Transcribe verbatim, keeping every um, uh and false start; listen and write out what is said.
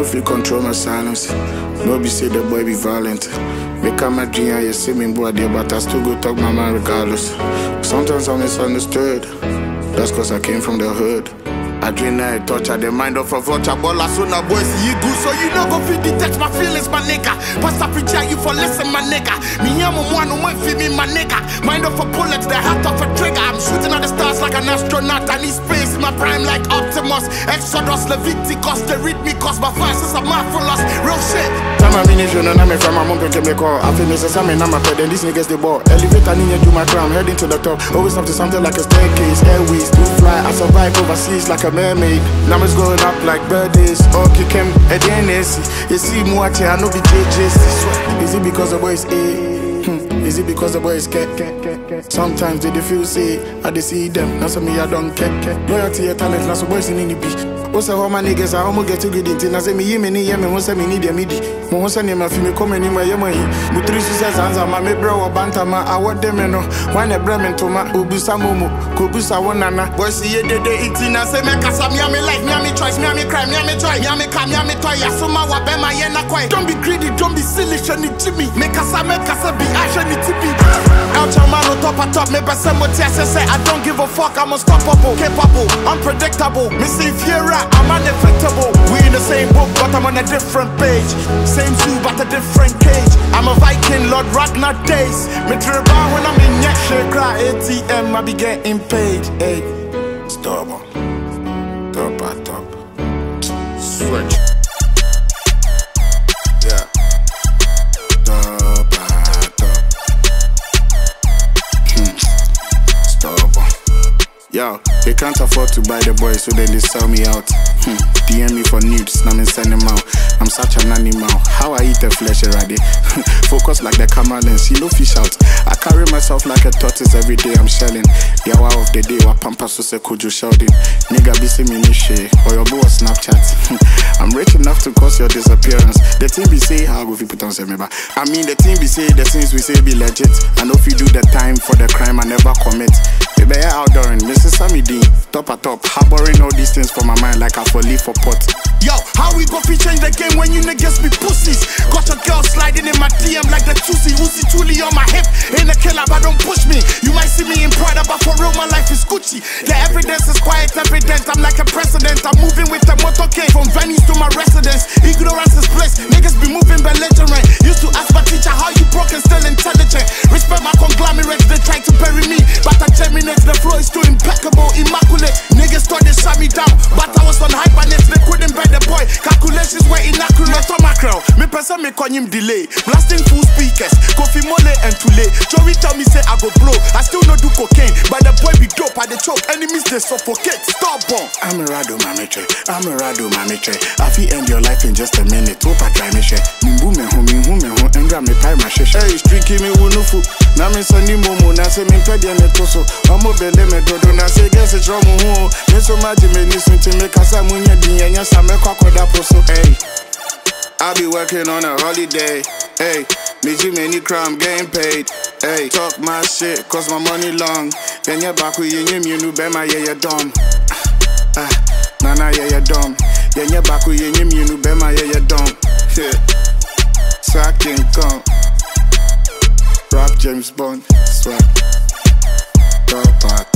know if you control my silence. No be say the boy be violent. Make up my dream, you see me boy there, but I still go talk my mind regardless. Sometimes I'm misunderstood. That's cause I came from the hood. I dream I touch at the mind of a vulture, but as soon as boys see you good, so you know go fit detect my feelings, my nigga. Pastor preacher, you for listen, my nigga. Me am one who might feel me, my nigga. Mind of a bullet, the heart of a trigger. I'm shooting at the stars like an astronaut. I need space in my prime like Optimus. Exodus, Leviticus, they read me cause my verses are marvelous. Real shit. Time I mean, you know, I'm from my mom, can make call. I feel necessary, I'm a pet, and these niggas they ball. Elevator, I need to do my crown, heading to the top. Always up to something like a staircase, airways, do fly. I survive overseas like a mermaid. Numbers going up like birthdays. Oh, kick him at the N S C. You see more, I know be J J C. Is it because the boy is A? Hmm. Is it because the boy is cat? Sometimes they feel say, I they see them. Now some me I don't care. Loyalty and talent, now some boys in any beat. What's all my niggas? I almost get to good in. I say me, ye me, ye me, what's me need a midi. Most of them are female coming in my yamai. Mutrisu says, Anza, my bro or Bantama. I want them, you know. One a Bremen to my Ubusa Momo, Kubusa Wanana. Boys, see it, they eating. I say, Mekasa, Miami like Miami choice, Miami crime, Miami try, Miami come, Miami toy, Yasuma, Wabema, Yena Quay. Don't be greedy, don't be silly, Shani Jimmy. Mekasa, Mekasa, be Ashani Tippy. Out your man on top of top, me Bassam, what I say, I don't give a fuck, I'm unstoppable, capable, unpredictable. Missy Fiera, I'm unaffectable. We in the same book, but I'm on a different page. Same zoo, but a different cage. I'm a Viking, Lord Ragnar days. Me dribble when I'm in yet shake cry A T M, I be getting paid. Hey, stop, top at top, switch. Yeah, top at top. Hmm. Stop. Yo, they can't afford to buy the boys, so then they sell me out. Hmm. D M me for nudes, now me send them out. I'm such an animal, how I eat the flesh already. Focus like the camera lens, you know fish out. I carry myself like a tortoise every day, I'm shelling. Yawa of the day, wa pampa so se kuju shouting. Nigga be see me nishe, or your boy Snapchat. I'm rich enough to cause your disappearance. The thing be say, how go people don't say me back. I mean the thing be say, the things we say be legit. And if you do the time for the crime I never commit. Baby, I outdooring, Missus Sammy D, top a top, harboring all these things for my mind like I for leave for pot. Yo, how we go fi change the game when you niggas be pussies? Got your girl sliding in my D M like the Tusi, Uzi truly on my hip. Ain't a killer, but don't push me. You might see me in Prada, but for real, my life is Gucci. The evidence is quiet, evident. I'm like a president. I'm moving with the motorcade from Venice to my residence. Ignorance is bliss. Niggas be moving belligerent. Used to ask my teacher how you broke and still intelligent. Respect my conglomerate, they try to bury me, but I germinate. The flow is too impeccable, immaculate. Niggas thought they shut me down, but I was on hypernet. They couldn't bet the boy. Calculations were inaccurate. Not on my crowd. Me person me call him delay. Blasting full speakers. Kofi Mole and Tule. Joey tell me say I go blow. I still no do cocaine, but the boy be dope. I the choke. Enemies they suffocate. Stop on. I'm a rado mame tre. I'm a rado mame tre. I feel end your life in just a minute. Hope I try me share. Mimbu me home, mimbu me home. Endra me pie my share. Hey, streaky me wunufu. Na me sani momo. Na se me pedi ane toso. Omo bele me dodo. Na se guess it's wrong mo. Me so maji me listen to me kasa munye dinya nya sa me kwa koda poso. Hey, I be working on a holiday. Hey, me too many crime getting paid. Hey, talk my shit cause my money long. Then you back with you you new be my yeah you dumb. Ah, nah nah yeah you dumb. Then you back with you you new be my yeah you dumb. Yeah, so I can come. Rap James Bond, swag, top part.